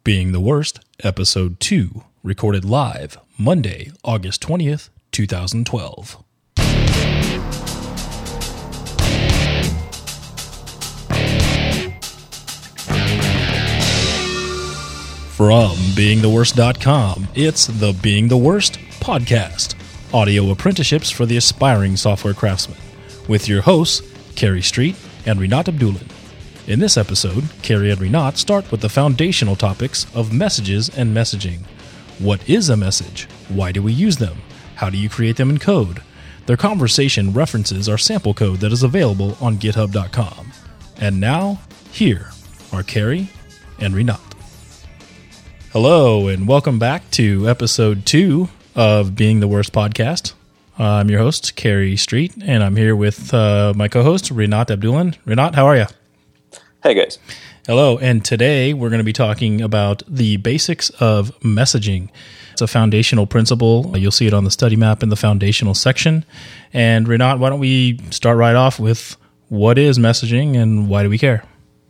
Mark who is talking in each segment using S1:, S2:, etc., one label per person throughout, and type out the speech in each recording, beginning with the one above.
S1: Being the Worst, Episode 2, recorded live Monday, August 20th, 2012. From beingtheworst.com, it's the Being the Worst podcast, audio apprenticeships for the aspiring software craftsman, with your hosts, Carrie Street and Rinat Abdulin. In this episode, Carrie and Rinat start with the foundational topics of messages and messaging. What is a message? Why do we use them? How do you create them in code? Their conversation references our sample code that is available on github.com. And now, here are Carrie and Rinat. Hello, and welcome back to episode 2 of Being the Worst podcast. I'm your host, Carrie Street, and I'm here with my co-host, Rinat Abdulin. Rinat, how are you?
S2: Hey, guys.
S1: Hello, and today we're going to be talking about the basics of messaging. It's a foundational principle. You'll see it on the study map in the foundational section. And Rinat, why don't we start right off with what is messaging and why do we care?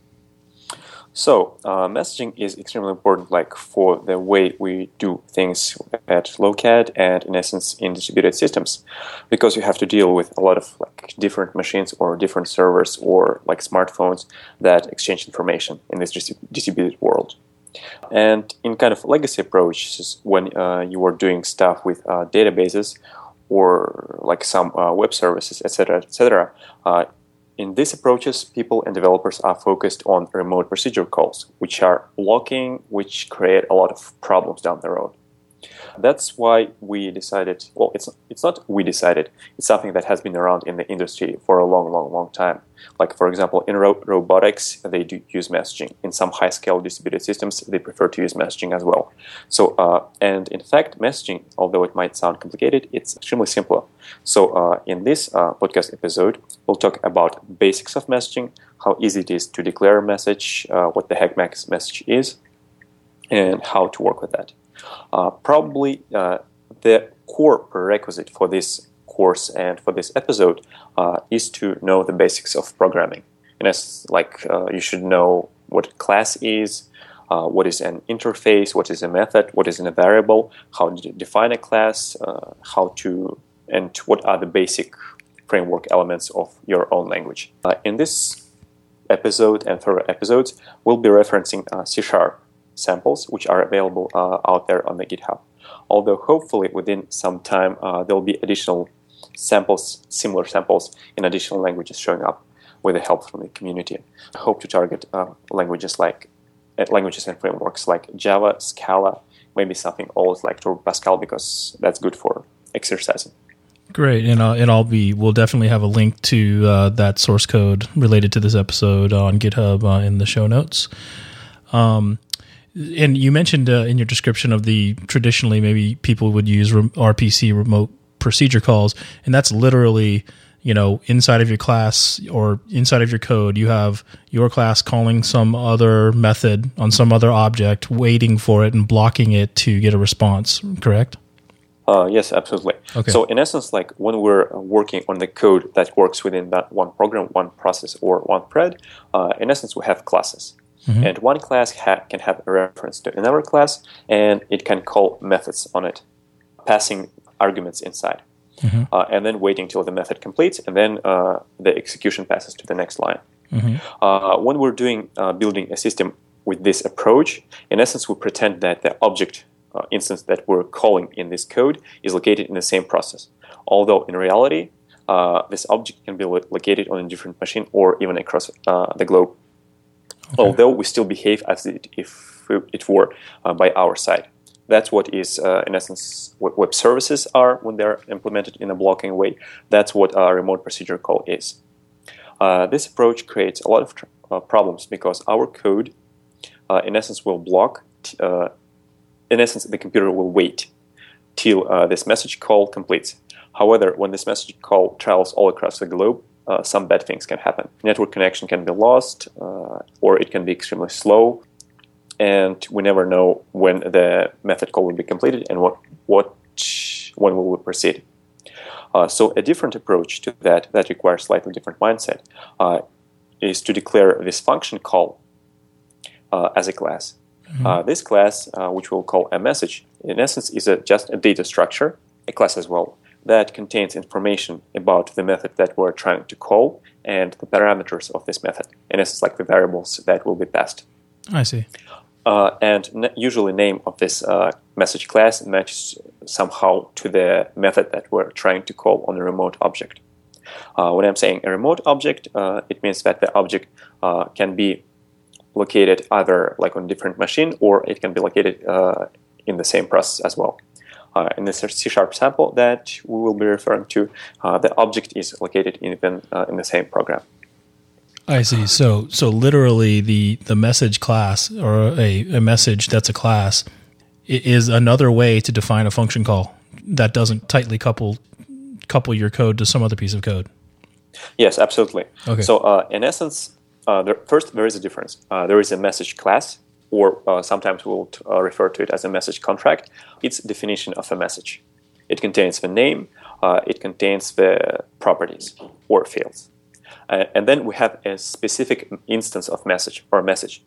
S2: So, messaging is extremely important, for the way we do things at Locad and, in essence, in distributed systems, because you have to deal with a lot of different machines or different servers or smartphones that exchange information in this distributed world. And in kind of legacy approaches, when you are doing stuff with databases or some web services, etc., in these approaches, people and developers are focused on remote procedure calls, which are blocking, which create a lot of problems down the road. That's why we decided, it's not we decided, it's something that has been around in the industry for a long time. For example, in robotics, they do use messaging. In some high-scale distributed systems, they prefer to use messaging as well. So, and in fact, messaging, although it might sound complicated, it's extremely simple. So, in this podcast episode, we'll talk about basics of messaging, how easy it is to declare a message, what the heck message is, and how to work with that. Probably the core prerequisite for this course and for this episode is to know the basics of programming. And as you should know what a class is, what is an interface, what is a method, what is a variable, how to define a class, and what are the basic framework elements of your own language. In this episode and further episodes, we'll be referencing C# samples, which are available out there on the GitHub. Although hopefully within some time there'll be additional samples, similar samples in additional languages showing up with the help from the community. I hope to target languages and frameworks like Java, Scala, maybe something old like Turbo Pascal, because that's good for exercising.
S1: Great, and we'll definitely have a link to that source code related to this episode on GitHub in the show notes. And you mentioned in your description of traditionally maybe people would use RPC, remote procedure calls, and that's literally, inside of your class or inside of your code, you have your class calling some other method on some other object, waiting for it and blocking it to get a response, correct?
S2: Yes, absolutely.
S1: Okay.
S2: So in essence, when we're working on the code that works within that one program, one process, or one thread, in essence, we have classes. Mm-hmm. And one class can have a reference to another class, and it can call methods on it, passing arguments inside, and then waiting till the method completes, and then the execution passes to the next line. Mm-hmm. When we're building a system with this approach, in essence, we pretend that the object instance that we're calling in this code is located in the same process, although in reality, this object can be located on a different machine or even across the globe. Okay. Although we still behave as if it were by our side. That's what is, in essence, what web services are when they're implemented in a blocking way. That's what a remote procedure call is. This approach creates a lot of problems because our code, in essence, will block. In essence, the computer will wait till this message call completes. However, when this message call travels all across the globe, some bad things can happen. Network connection can be lost, or it can be extremely slow, and we never know when the method call will be completed and when we will proceed. So a different approach to that requires slightly different mindset is to declare this function call as a class. This class, which we'll call a message, in essence is just a data structure, a class as well, that contains information about the method that we're trying to call and the parameters of this method. In essence, like the variables that will be passed.
S1: I see.
S2: Usually name of this message class matches somehow to the method that we're trying to call on a remote object. When I'm saying a remote object, it means that the object can be located either like on a different machine, or it can be located in the same process as well. In the C# sample that we will be referring to, the object is located even in the same program.
S1: I see. So literally the message class, or a message that's a class, is another way to define a function call that doesn't tightly couple your code to some other piece of code.
S2: Yes, absolutely.
S1: Okay.
S2: So in essence, first there is a difference. There is a message class, or sometimes we'll refer to it as a message contract. It's definition of a message. It contains the name, it contains the properties or fields. And then we have a specific instance of message or message.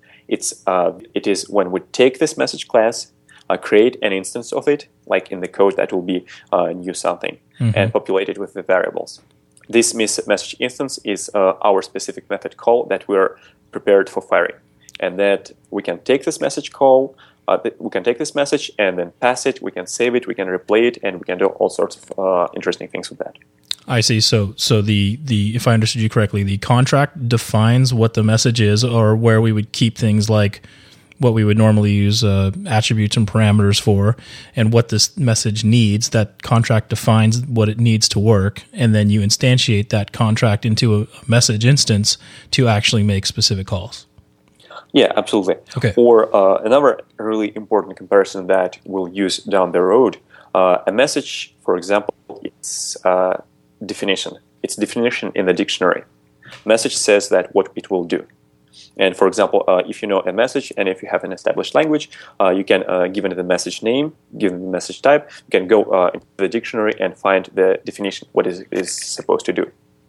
S2: It is when we take this message class, create an instance of it, like in the code that will be new something, and populate it with the variables. This message instance is our specific method call that we're prepared for firing. And that we can take this message call, we can take this message and then pass it, we can save it, we can replay it, and we can do all sorts of interesting things with that.
S1: I see. So the if I understood you correctly, the contract defines what the message is, or where we would keep things like what we would normally use attributes and parameters for, and what this message needs. That contract defines what it needs to work, and then you instantiate that contract into a message instance to actually make specific calls.
S2: Yeah, absolutely.
S1: Okay.
S2: Or another really important comparison that we'll use down the road, a message, for example, its definition. Its definition in the dictionary. Message says that what it will do. And for example, if you know a message and if you have an established language, you can, given the message name, given the message type, you can go into the dictionary and find the definition, what it is supposed to do.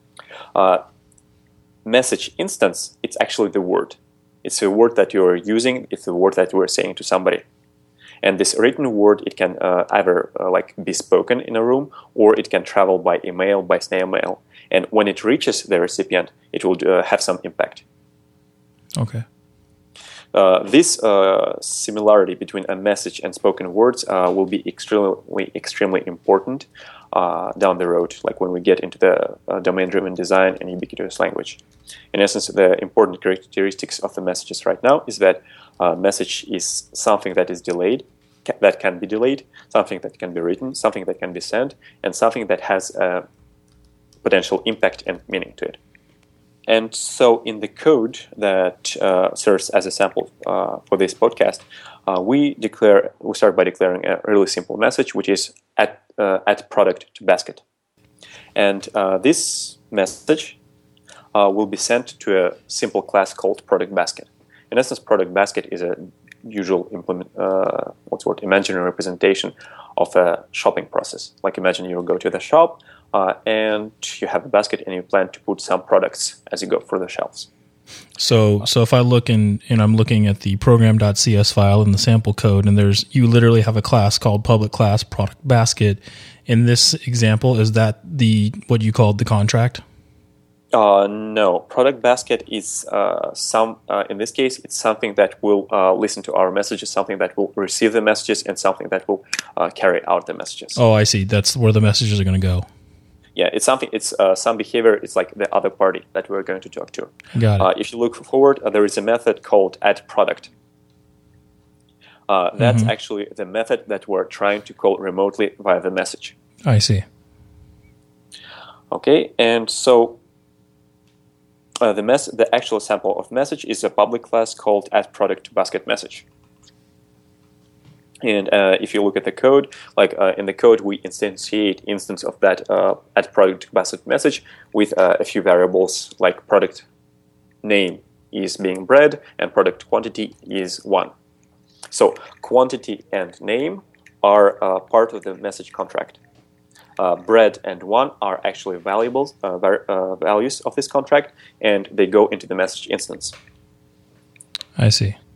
S2: Message instance, it's actually the word. It's a word that you're using. It's a word that you are saying to somebody. And this written word, it can either be spoken in a room, or it can travel by email, by snail mail. And when it reaches the recipient, it will have some impact.
S1: Okay.
S2: This similarity between a message and spoken words will be extremely important down the road, like when we get into the domain-driven design and ubiquitous language. In essence, the important characteristics of the messages right now is that message is something that is delayed, that can be delayed, something that can be written, something that can be sent, and something that has potential impact and meaning to it. And so in the code that serves as a sample for this podcast, we start by declaring a really simple message, which is add product to basket. And this message will be sent to a simple class called product basket. In essence, product basket is a usual imaginary representation of a shopping process. Like imagine you go to the shop, and you have a basket and you plan to put some products as you go through the shelves.
S1: So if I look and I'm looking at the program.cs file in the sample code, and you literally have a class called public class product basket. In this example, is that what you called the contract?
S2: No, product basket is in this case, it's something that will listen to our messages, something that will receive the messages, and something that will carry out the messages.
S1: Oh, I see. That's where the messages are going to go.
S2: Yeah, it's something. It's some behavior. It's like the other party that we're going to talk to.
S1: Got it.
S2: If you look forward, there is a method called add product. That's actually the method that we're trying to call remotely via the message.
S1: I see.
S2: Okay, and so the actual sample of message is a public class called add product to basket message. And if you look at the code, in the code, we instantiate instance of that add product basket message with a few variables, like product name is being bread and product quantity is 1. So quantity and name are part of the message contract. Bread and 1 are actually values of this contract, and they go into the message instance.
S1: I see.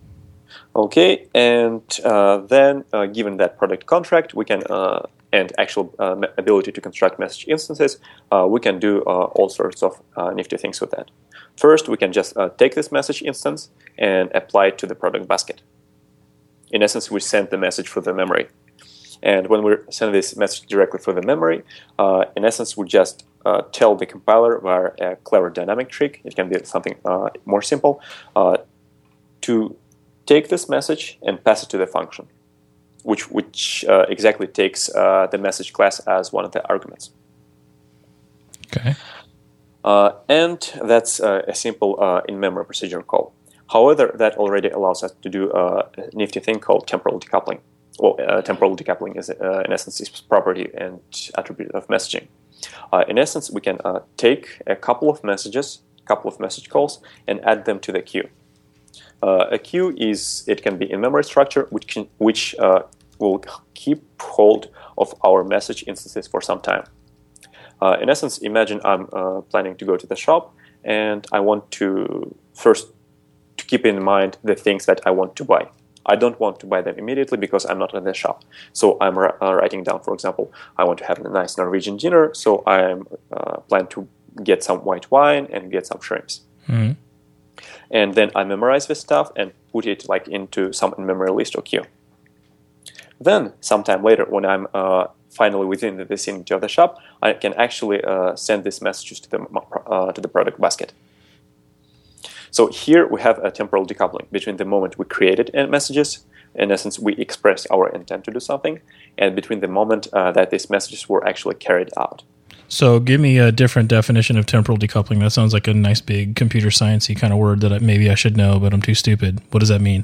S2: Okay, and then given that product contract, we can and actual ability to construct message instances, we can do all sorts of nifty things with that. First, we can just take this message instance and apply it to the product basket. In essence, we send the message through the memory. And when we send this message directly through the memory, in essence, we just tell the compiler via a clever dynamic trick, it can be something more simple, to take this message and pass it to the function, which exactly takes the message class as one of the arguments.
S1: Okay.
S2: And that's a simple in-memory procedure call. However, that already allows us to do a nifty thing called temporal decoupling. Well, temporal decoupling is, in essence, is property and attribute of messaging. In essence, we can take a couple of message calls, and add them to the queue. A queue it can be in-memory structure, which will keep hold of our message instances for some time. In essence, imagine I'm planning to go to the shop, and I want to first to keep in mind the things that I want to buy. I don't want to buy them immediately because I'm not in the shop. So I'm writing down, for example, I want to have a nice Norwegian dinner, so I'm plan to get some white wine and get some shrimps.
S1: Mm-hmm.
S2: And then I memorize this stuff and put it into some in-memory list or queue. Then, sometime later, when I'm finally within the vicinity of the shop, I can actually send these messages to the product basket. So here we have a temporal decoupling between the moment we created messages, in essence, we express our intent to do something, and between the moment that these messages were actually carried out.
S1: So give me a different definition of temporal decoupling. That sounds like a nice big computer sciencey kind of word that maybe I should know, but I'm too stupid. What does that mean?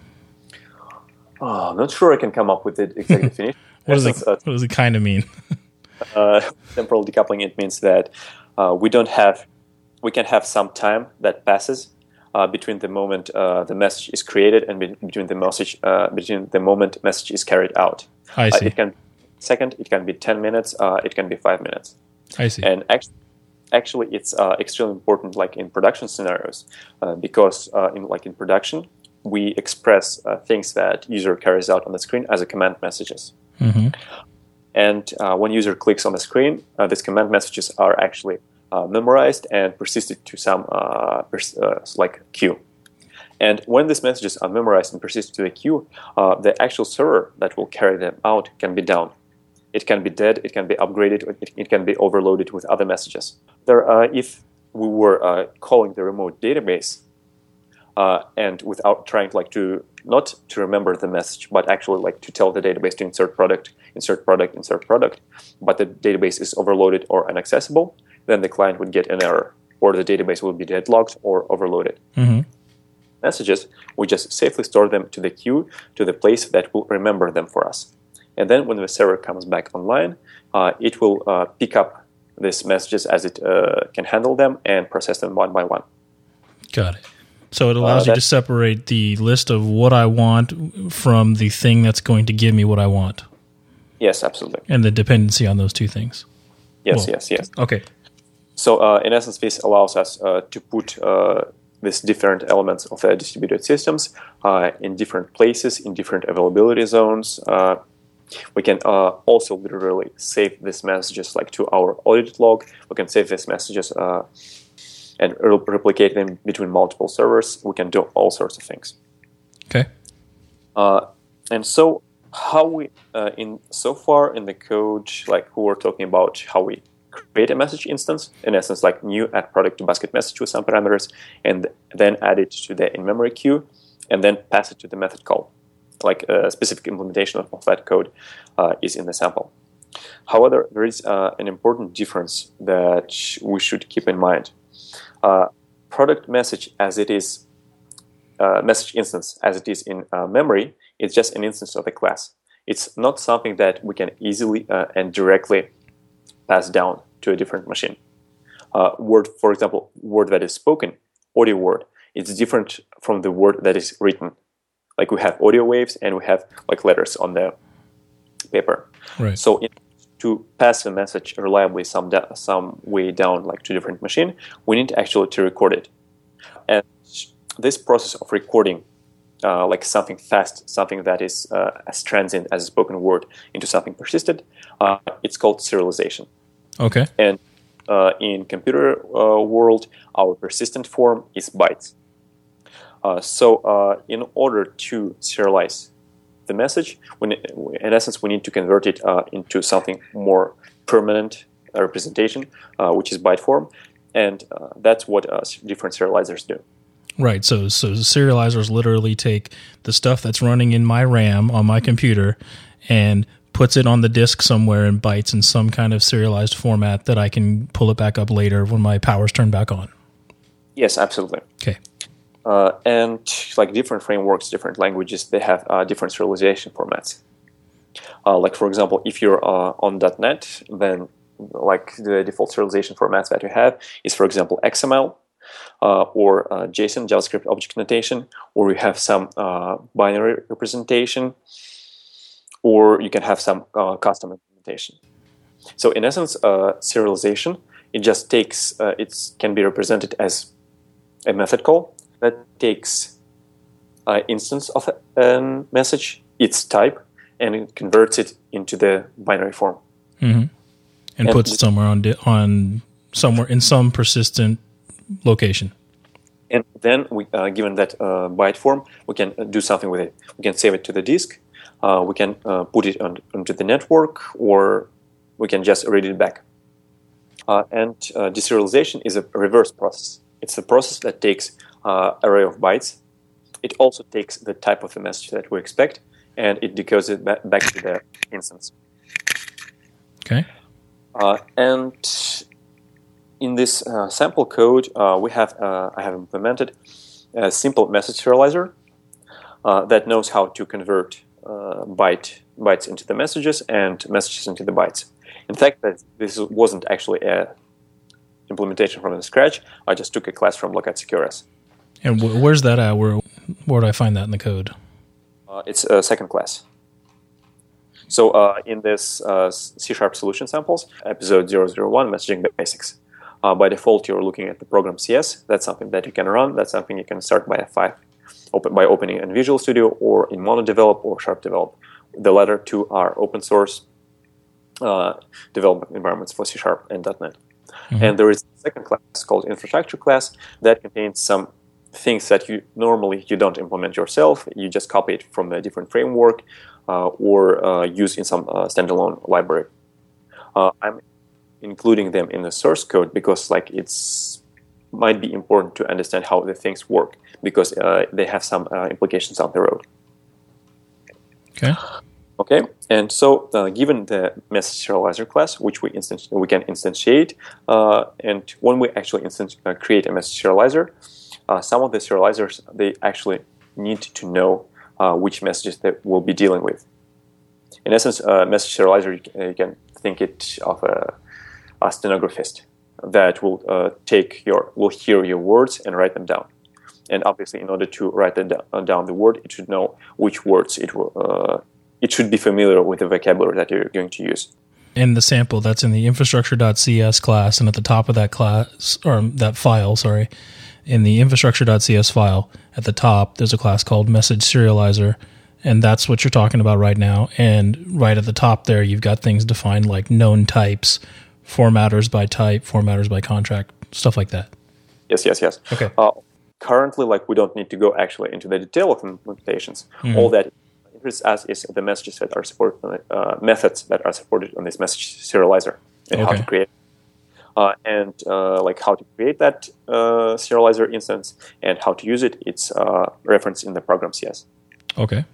S2: I'm not sure I can come up with the exact definition.
S1: What does it kind of mean?
S2: Temporal decoupling, it means that we can have some time that passes between the moment the message is created and between the moment message is carried out.
S1: I see.
S2: It can be a second, it can be 10 minutes, it can be 5 minutes.
S1: I see.
S2: And actually, it's extremely important, in production scenarios, because in production, we express things that user carries out on the screen as a command messages.
S1: Mm-hmm.
S2: And when user clicks on the screen, these command messages are actually memorized and persisted to some queue. And when these messages are memorized and persisted to the queue, the actual server that will carry them out can be down. It can be dead, it can be upgraded, it can be overloaded with other messages. If we were calling the remote database, and without trying not to remember the message, but actually to tell the database to insert product, but the database is overloaded or inaccessible, then the client would get an error, or the database will be deadlocked or overloaded.
S1: Mm-hmm.
S2: Messages, we just safely store them to the queue, to the place that will remember them for us. And then when the server comes back online, it will pick up these messages as it can handle them and process them one by one.
S1: Got it. So it allows you to separate the list of what I want from the thing that's going to give me what I want.
S2: Yes, absolutely.
S1: And the dependency on those two things.
S2: Yes.
S1: Okay.
S2: So in essence, this allows us to put these different elements of the distributed systems in different places, in different availability zones. We can also literally save these messages to our audit log. We can save these messages and replicate them between multiple servers. We can do all sorts of things.
S1: Okay.
S2: And so how we, so far in the code, who we're talking about how we create a message instance, in essence, new add product to basket message with some parameters, and then add it to the in-memory queue, and then pass it to the method call. A specific implementation of that code is in the sample. However, there is an important difference that we should keep in mind. Product message as it is, message instance as it is in memory, is just an instance of a class. It's not something that we can easily and directly pass down to a different machine. Word, for example, word that is spoken, audio word, it's different from the word that is written. We have audio waves and we have letters on the paper.
S1: Right.
S2: So to pass a message reliably some way down to different machine, we need actually to record it. And this process of recording like something fast, something that is as transient as a spoken word, into something persistent, it's called serialization.
S1: Okay.
S2: And in computer world, our persistent form is bytes. So in order to serialize the message, in essence, we need to convert it into something more permanent representation, which is byte form, and that's what different serializers do.
S1: Right. So serializers literally take the stuff that's running in my RAM on my computer and puts it on the disk somewhere in bytes in some kind of serialized format that I can pull it back up later when my power's turned back on.
S2: Yes, absolutely.
S1: Okay.
S2: And like different frameworks, different languages, they have different serialization formats. Like for example, if you're on .NET, then like the default serialization formats that you have is, for example, XML or JSON, JavaScript object notation, or you have some binary representation, or you can have some custom implementation. So in essence, serialization, it just takes, it can be represented as a method call that takes instance of a message, its type, and it converts it into the binary form.
S1: Mm-hmm. And puts it somewhere on somewhere in some persistent location.
S2: And then, given that byte form, we can do something with it. We can save it to the disk. We can put it onto the network, or we can just read it back. And deserialization is a reverse process. It's a process that takes array of bytes. It also takes the type of the message that we expect, and it decodes it back to the instance.
S1: Okay.
S2: And in this sample code, I have implemented a simple message serializer that knows how to convert bytes into the messages and messages into the bytes. In fact, this wasn't actually a implementation from scratch. I just took a class from Locat SecureS.
S1: And where's that at? Where do I find that in the code?
S2: It's a second class. So in this C# solution samples, episode 001, messaging basics. By default, you're looking at the program CS. That's something that you can run. That's something you can start by by opening in Visual Studio or in MonoDevelop or SharpDevelop. The latter two are open source development environments for C# and .NET. Mm-hmm. And there is a second class called infrastructure class that contains some things that you don't implement yourself. You just copy it from a different framework or use in some standalone library. I'm including them in the source code because it's might be important to understand how the things work, because they have some implications down the road. Okay, and so given the message serializer class, which we can instantiate, and when we actually create a message serializer, some of the serializers, they actually need to know which messages they will be dealing with. In essence, a message serializer, you can think it of a stenographer that will hear your words and write them down. And obviously, in order to write down the word, it should know which words it should be familiar with the vocabulary that you're going to use.
S1: In the sample, that's in the infrastructure.cs class, and at the top of that class, or that file, sorry, in the infrastructure.cs file, at the top, there's a class called message serializer, and that's what you're talking about right now. And right at the top there, you've got things defined like known types, formatters by type, formatters by contract, stuff like that.
S2: Yes.
S1: Okay.
S2: Currently, we don't need to go actually into the detail of implementations. Mm-hmm. All that interests us is the messages that are supported, methods that are supported on this message serializer, and how to create, and how to create that serializer instance and how to use it. It's referenced in the program CS.
S1: Okay.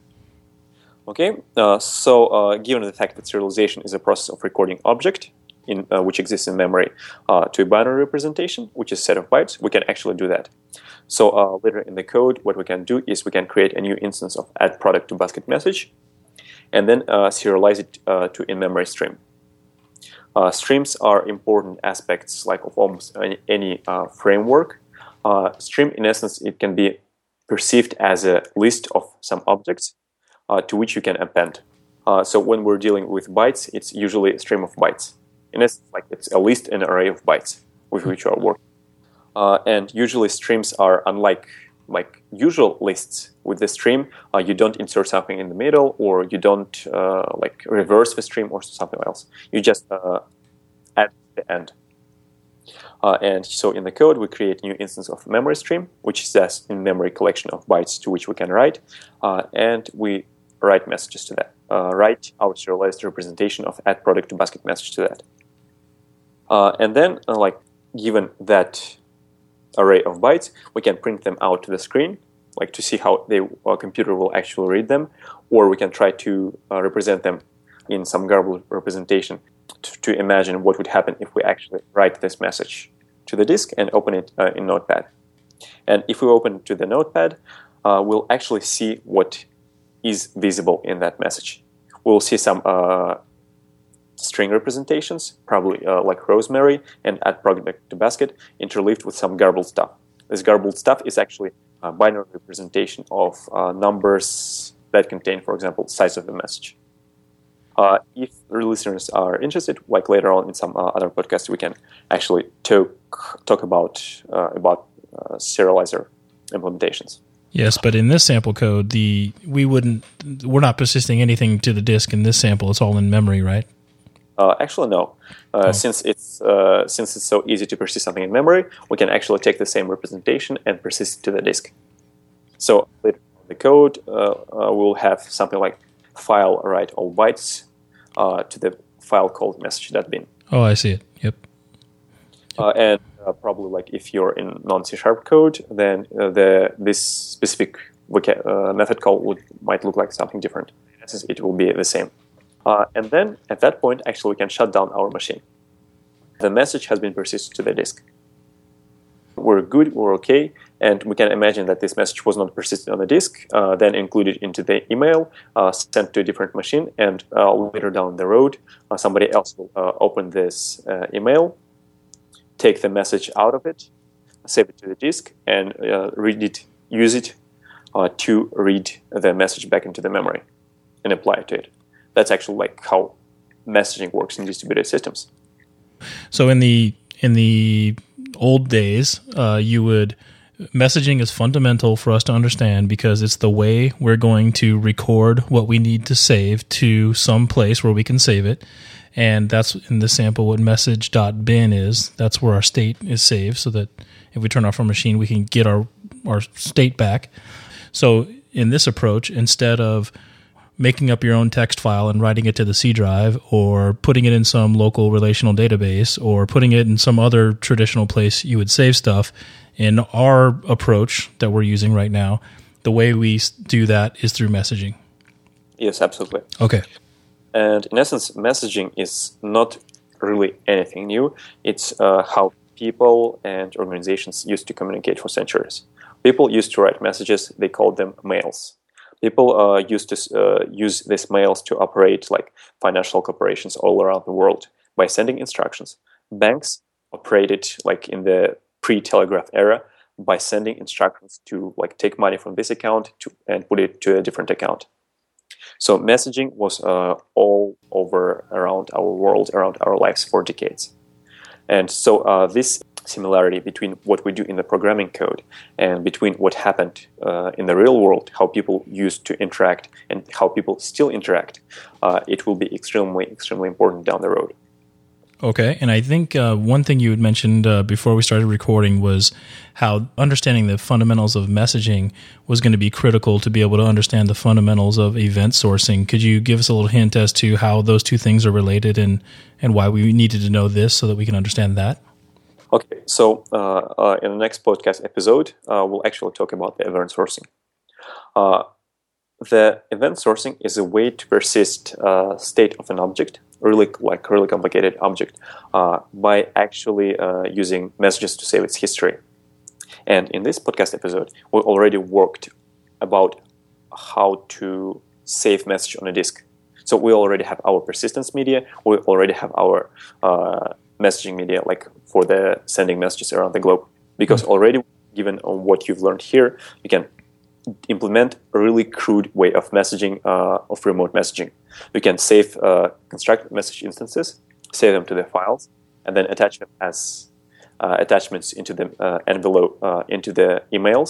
S2: So given the fact that serialization is a process of recording object which exists in memory to a binary representation, which is a set of bytes, we can actually do that. So later in the code, what we can do is we can create a new instance of add product to basket message, and then serialize it to in-memory stream. Streams are important aspects of almost any framework. Stream, in essence, it can be perceived as a list of some objects to which you can append. So when we're dealing with bytes, it's usually a stream of bytes. In essence, it's a list, an array of bytes with which you are working. And usually streams are, unlike like usual lists with the stream, you don't insert something in the middle, or you don't like reverse the stream or something else. You just add the end. And so in the code, we create a new instance of memory stream, which is this in-memory collection of bytes to which we can write, and we write messages to that. Write our serialized representation of add product to basket message to that. And then, like given that array of bytes, we can print them out to the screen, like to see how our computer will actually read them, or we can try to represent them in some garbled representation to imagine what would happen if we actually write this message to the disk and open it in Notepad. And if we open to the Notepad, we'll actually see what is visible in that message. We'll see some string representations, probably like Rosemary and add product to basket, interleaved with some garbled stuff. This garbled stuff is actually a binary representation of numbers that contain, for example, size of the message. If the listeners are interested, like later on in some other podcasts, we can actually talk about serializer implementations.
S1: Yes, but in this sample code, we're not persisting anything to the disk in this sample. It's all in memory, right?
S2: Actually, no. Since it's so easy to persist something in memory, we can actually take the same representation and persist it to the disk. So later in the code, we'll have something like file write all bytes to the file called message.bin.
S1: Oh, I see it. Yep.
S2: And probably like if you're in non-C# code, then this specific method call might look like something different. In essence, it will be the same. And then at that point, actually, we can shut down our machine. The message has been persisted to the disk. We're good, we're okay, and we can imagine that this message was not persisted on the disk, then included into the email, sent to a different machine, and later down the road, somebody else will open this email, take the message out of it, save it to the disk, and use it to read the message back into the memory and apply it to it. That's actually like how messaging works in distributed systems.
S1: So in the old days, messaging is fundamental for us to understand because it's the way we're going to record what we need to save to some place where we can save it. And that's in this sample what message.bin is. That's where our state is saved so that if we turn off our machine, we can get our state back. So in this approach, instead of making up your own text file and writing it to the C drive or putting it in some local relational database or putting it in some other traditional place you would save stuff, in our approach that we're using right now, the way we do that is through messaging.
S2: Yes, absolutely.
S1: Okay.
S2: And in essence, messaging is not really anything new. It's how people and organizations used to communicate for centuries. People used to write messages, they called them mails. People used to use these mails to operate like financial corporations all around the world by sending instructions. Banks operated like in the pre-telegraph era by sending instructions to like take money from this account and put it to a different account. So messaging was all over around our world, around our lives for decades. And so this similarity between what we do in the programming code and between what happened in the real world, how people used to interact and how people still interact, it will be extremely, extremely important down the road.
S1: Okay, and I think one thing you had mentioned before we started recording was how understanding the fundamentals of messaging was going to be critical to be able to understand the fundamentals of event sourcing. Could you give us a little hint as to how those two things are related and why we needed to know this so that we can understand that?
S2: Okay, so in the next podcast episode, we'll actually talk about the event sourcing. The event sourcing is a way to persist state of an object, really complicated object, by actually using messages to save its history. And in this podcast episode, we already worked about how to save message on a disk. So we already have our persistence media, we already have our messaging media, like for the sending messages around the globe. Because already, given what you've learned here, you can implement a really crude way of messaging, of remote messaging. You can construct message instances, save them to the files, and then attach them as attachments into the envelope, into the emails,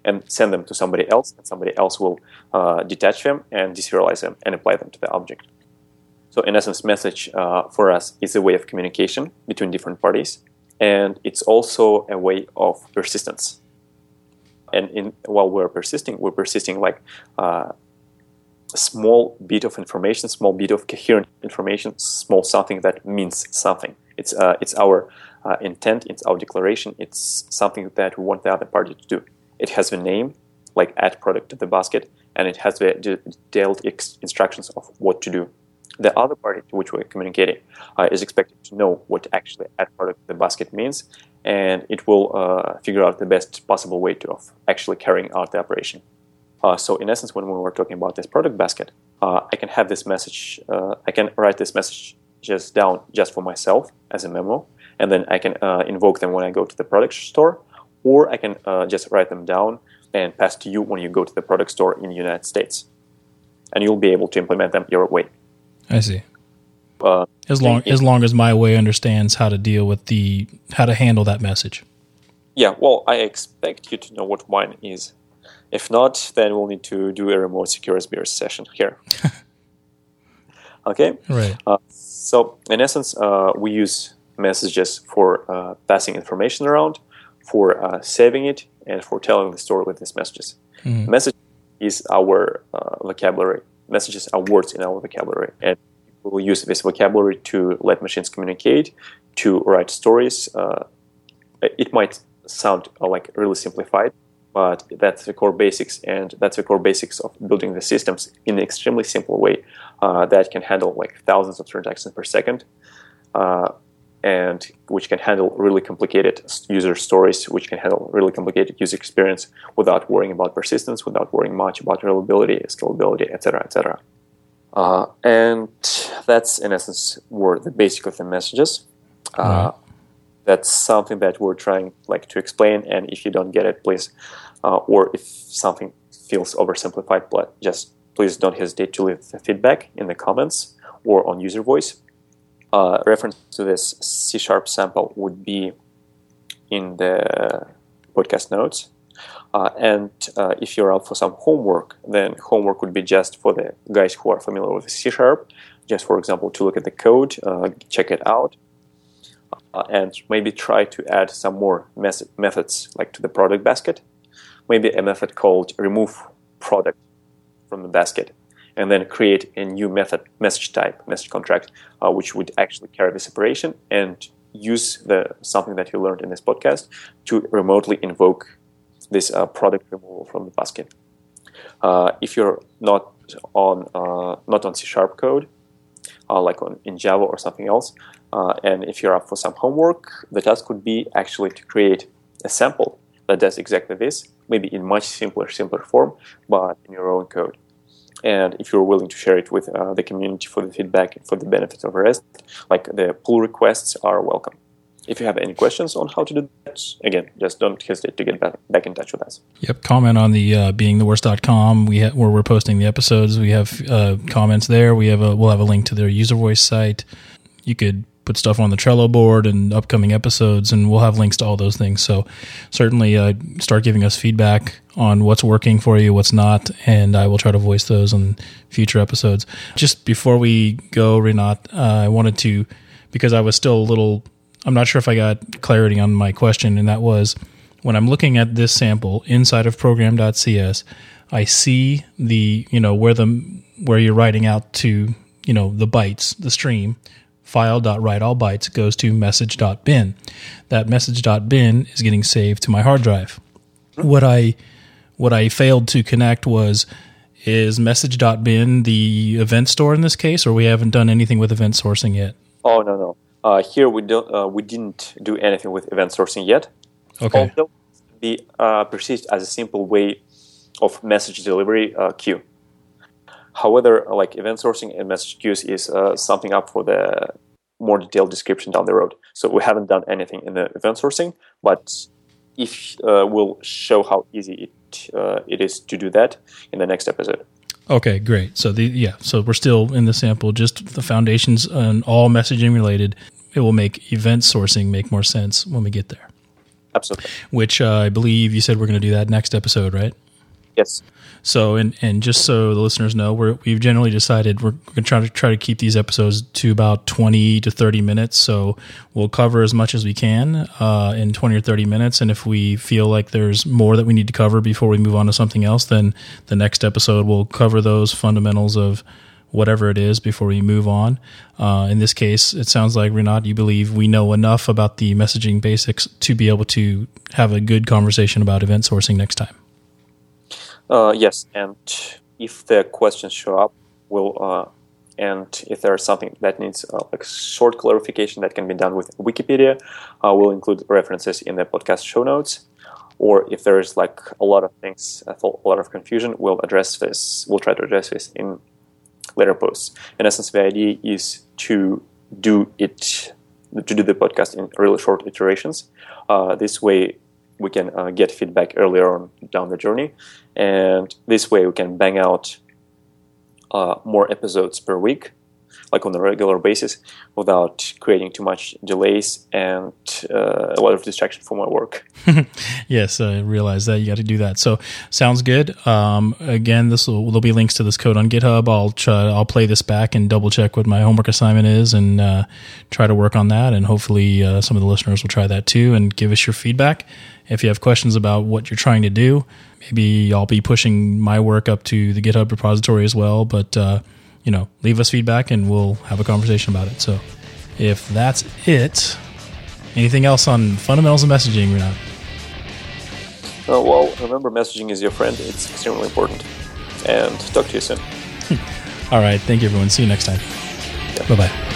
S2: and send them to somebody else, and somebody else will detach them and deserialize them and apply them to the object. So in essence, message for us is a way of communication between different parties, and it's also a way of persistence. And while we're persisting like a small bit of information, small bit of coherent information, small something that means something. It's our intent, it's our declaration, it's something that we want the other party to do. It has the name, like add product to the basket, and it has the detailed instructions of what to do. The other party to which we're communicating is expected to know what actually add product to the basket means, and it will figure out the best possible way of actually carrying out the operation. So in essence, when we were talking about this product basket, I can have this message, I can write this message down just for myself as a memo, and then I can invoke them when I go to the product store, or I can just write them down and pass to you when you go to the product store in the United States. And you'll be able to implement them your way.
S1: I see. As long as my way understands how to deal with how to handle that message.
S2: Yeah, well, I expect you to know what mine is. If not, then we'll need to do a remote secure SBRS session here. Okay?
S1: Right.
S2: So, in essence, we use messages for passing information around, for saving it, and for telling the story with these messages. Mm-hmm. Message is our vocabulary. Messages are words in our vocabulary. And we will use this vocabulary to let machines communicate, to write stories. It might sound like really simplified, but that's the core basics, and that's the core basics of building the systems in an extremely simple way that can handle like thousands of transactions per second, and which can handle really complicated user stories, which can handle really complicated user experience without worrying about persistence, without worrying much about reliability, scalability, etc., etc. And that's, in essence, were the basic of the messages. Right. That's something that we're trying to explain, and if you don't get it, please, or if something feels oversimplified, please don't hesitate to leave the feedback in the comments or on user voice. Reference to this C# sample would be in the podcast notes. And if you're out for some homework, then homework would be just for the guys who are familiar with C#, just, for example, to look at the code, check it out, and maybe try to add some more methods to the product basket. Maybe a method called remove product from the basket, and then create a new message type, message contract, which would actually carry this operation and use something that you learned in this podcast to remotely invoke this product removal from the basket. If you're not on C# code, in Java or something else, and if you're up for some homework, the task would be actually to create a sample that does exactly this, maybe in much simpler form, but in your own code. And if you're willing to share it with the community for the feedback and for the benefit of the rest, the pull requests are welcome. If you have any questions on how to do that, again, just don't hesitate to get back in touch with us.
S1: Yep, comment on the beingtheworst.com where we're posting the episodes. We have comments there. We'll have a link to their user voice site. You could put stuff on the Trello board and upcoming episodes, and we'll have links to all those things. So certainly start giving us feedback on what's working for you, what's not, and I will try to voice those on future episodes. Just before we go, Rinat, I wanted to, because I was still I'm not sure if I got clarity on my question, and that was, when I'm looking at this sample inside of program.cs, I see where you're writing out to, the bytes, the stream, file.writeAllBytes goes to message.bin. That message.bin is getting saved to my hard drive. What I failed to connect is message.bin the event store in this case, or we haven't done anything with event sourcing yet?
S2: Oh, no. Here we didn't do anything with event sourcing yet.
S1: Okay.
S2: Although it be perceived as a simple way of message delivery queue. However, event sourcing and message queues is something up for the more detailed description down the road. So we haven't done anything in the event sourcing, but we'll show how easy it is to do that in the next episode.
S1: Okay, great. So so we're still in the sample, just the foundations and all messaging related. It will make event sourcing make more sense when we get there.
S2: Absolutely.
S1: which I believe you said we're going to do that next episode, right?
S2: Yes.
S1: So, and just so the listeners know, we've generally decided we're going to try to keep these episodes to about 20 to 30 minutes. So we'll cover as much as we can in 20 or 30 minutes. And if we feel like there's more that we need to cover before we move on to something else, then the next episode will cover those fundamentals of whatever it is before we move on. In this case, it sounds like, Rinat, you believe we know enough about the messaging basics to be able to have a good conversation about event sourcing next time.
S2: Yes, and if the questions show up, and if there's something that needs like short clarification that can be done with Wikipedia, we'll include references in the podcast show notes. Or if there's like a lot of things, a lot of confusion, we'll address this. We'll try to address this in later posts. In essence, the idea is to do the podcast in really short iterations. This way, we can get feedback earlier on down the journey, and this way we can bang out more episodes per week, like on a regular basis, without creating too much delays and a lot of distraction from my work.
S1: Yes, I realize that you got to do that. So sounds good. Again, there'll be links to this code on GitHub. I'll play this back and double check what my homework assignment is and try to work on that. And hopefully some of the listeners will try that too and give us your feedback. If you have questions about what you're trying to do, maybe I'll be pushing my work up to the GitHub repository as well. But leave us feedback and we'll have a conversation about it. So if that's it, anything else on fundamentals of messaging, Rinat?
S2: Well, remember, messaging is your friend. It's extremely important. And talk to you soon.
S1: All right. Thank you, everyone. See you next time.
S2: Yeah.
S1: Bye-bye.